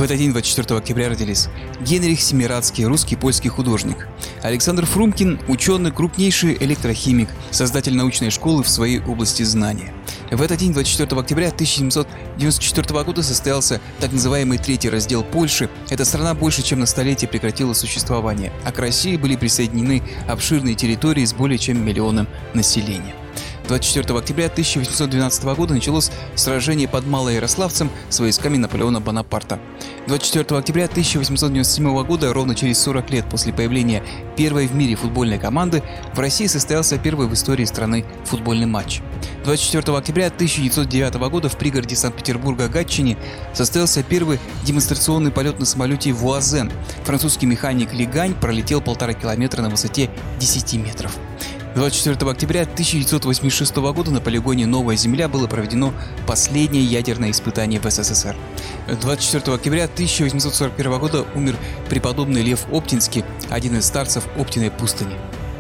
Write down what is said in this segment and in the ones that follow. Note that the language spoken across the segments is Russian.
В этот день, 24 октября, родились Генрих Семирадский, русский и польский художник; Александр Фрумкин, ученый, крупнейший электрохимик, создатель научной школы в своей области знания. В этот день, 24 октября 1794 года, состоялся так называемый Третий раздел Польши. Эта страна больше чем на столетие прекратила существование, а к России были присоединены обширные территории с более чем миллионом населения. 24 октября 1812 года началось сражение под Малоярославцем с войсками Наполеона Бонапарта. 24 октября 1897 года, ровно через 40 лет после появления первой в мире футбольной команды, в России состоялся первый в истории страны футбольный матч. 24 октября 1909 года в пригороде Санкт-Петербурга Гатчине состоялся первый демонстрационный полет на самолете «Вуазен». Французский механик Легань пролетел 1,5 километра на высоте 10 метров. 24 октября 1986 года на полигоне «Новая Земля» было проведено последнее ядерное испытание в СССР. 24 октября 1841 года умер преподобный Лев Оптинский, один из старцев Оптиной пустыни.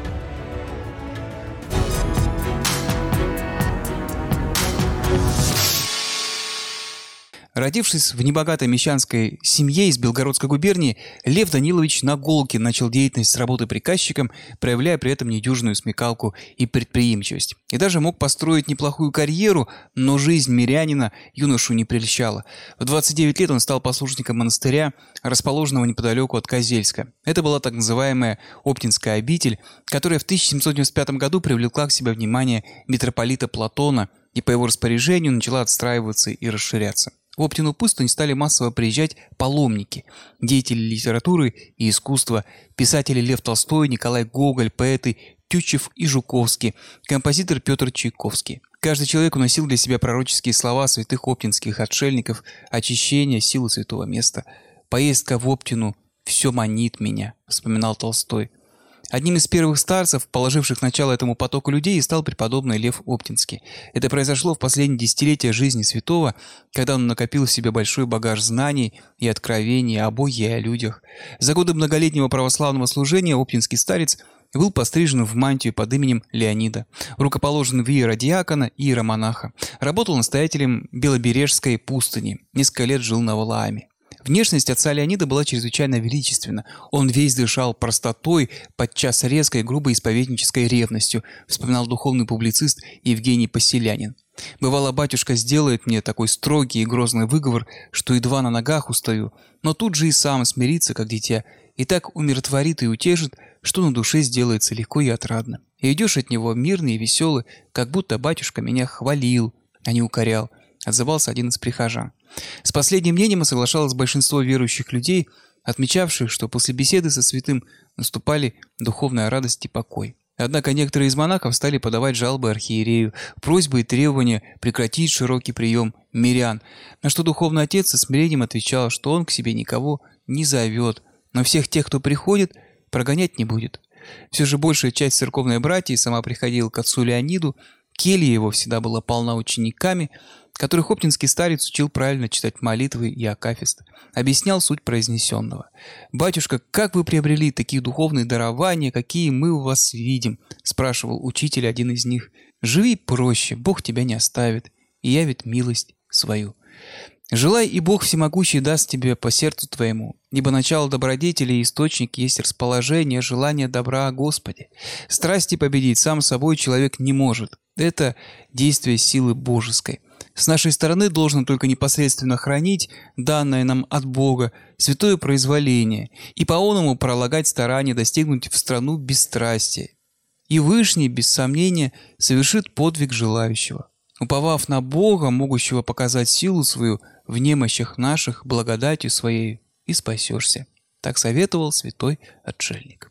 Родившись в небогатой мещанской семье из Белгородской губернии, Лев Данилович Наголкин начал деятельность с работы приказчиком, проявляя при этом недюжинную смекалку и предприимчивость. И даже мог построить неплохую карьеру, но жизнь мирянина юношу не прельщала. В 29 лет он стал послушником монастыря, расположенного неподалеку от Козельска. Это была так называемая Оптинская обитель, которая в 1795 году привлекла к себе внимание митрополита Платона и по его распоряжению начала отстраиваться и расширяться. В Оптину пустынь стали массово приезжать паломники, деятели литературы и искусства, писатели Лев Толстой, Николай Гоголь, поэты Тютчев и Жуковский, композитор Петр Чайковский. Каждый человек уносил для себя пророческие слова святых оптинских отшельников, очищение, силу святого места. «Поездка в Оптину все манит меня», — вспоминал Толстой. Одним из первых старцев, положивших начало этому потоку людей, стал преподобный Лев Оптинский. Это произошло в последние десятилетия жизни святого, когда он накопил в себе большой багаж знаний и откровений о Боге и о людях. За годы многолетнего православного служения оптинский старец был пострижен в мантию под именем Леонида, рукоположен в иеродиакона и иеромонаха, работал настоятелем Белобережской пустыни, несколько лет жил на Валааме. Внешность отца Леонида была чрезвычайно величественна. Он весь дышал простотой, подчас резкой, грубой исповеднической ревностью, вспоминал духовный публицист Евгений Поселянин. «Бывало, батюшка сделает мне такой строгий и грозный выговор, что едва на ногах устаю, но тут же и сам смирится, как дитя, и так умиротворит и утешит, что на душе сделается легко и отрадно. И идешь от него мирный и веселый, как будто батюшка меня хвалил, а не укорял», — отзывался один из прихожан. С последним мнением соглашалось большинство верующих людей, отмечавших, что после беседы со святым наступали духовная радость и покой. Однако некоторые из монахов стали подавать жалобы архиерею, просьбы и требования прекратить широкий прием мирян, на что духовный отец со смирением отвечал, что он к себе никого не зовет, но всех тех, кто приходит, прогонять не будет. Все же большая часть церковной братьи сама приходила к отцу Леониду, келья его всегда была полна учениками, которых оптинский старец учил правильно читать молитвы и акафист, объяснял суть произнесенного. «Батюшка, как вы приобрели такие духовные дарования, какие мы у вас видим?» – спрашивал учитель один из них. «Живи проще, Бог тебя не оставит, и явит милость свою. Желай, и Бог всемогущий даст тебе по сердцу твоему, ибо начало добродетели и источник есть расположение, желание добра о Господе. Страсти победить сам собой человек не может. Это действие силы божеской. С нашей стороны должно только непосредственно хранить данное нам от Бога святое произволение и по-оному пролагать старания достигнуть в страну бесстрастия. И Вышний, без сомнения, совершит подвиг желающего, уповав на Бога, могущего показать силу свою в немощах наших благодатью своей, и спасешься». Так советовал святой отшельник.